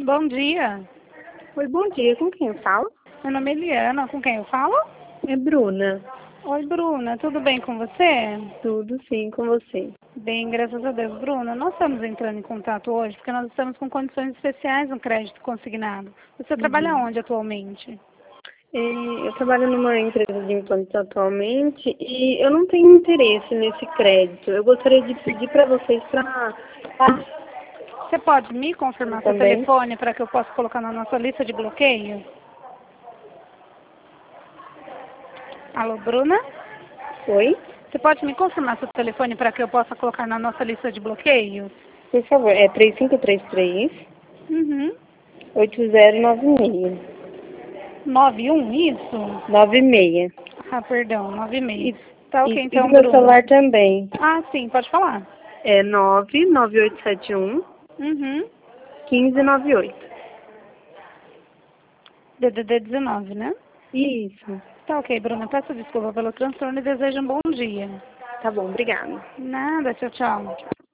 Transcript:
Bom dia. Oi, bom dia. Com quem eu falo? Meu nome é Eliana. Com quem eu falo? É Bruna. Oi, Bruna. Tudo bem com você? Tudo sim, com você. Bem, graças a Deus. Bruna, nós estamos entrando em contato hoje porque nós estamos com condições especiais no crédito consignado. Você trabalha Uhum. onde atualmente? Eu trabalho numa empresa de implantes atualmente e eu não tenho interesse nesse crédito. Eu gostaria de pedir para vocês para Você pode me confirmar seu também. telefone para que eu possa colocar na nossa lista de bloqueio? Alô, Bruna? Oi? Você pode me confirmar seu telefone para que eu possa colocar na nossa lista de bloqueios? Por favor, é 3533 Uhum. 8096. 91, isso? 96. Ah, perdão, 96. E, Tá ok, e do então, meu Bruna. celular também. Ah, sim, pode falar. É 99871 Uhum. 1598. DDD 19, né? Isso. Tá ok, Bruna. Peço desculpa pelo transtorno e desejo um bom dia. Tá bom, obrigada. Nada, tchau, tchau.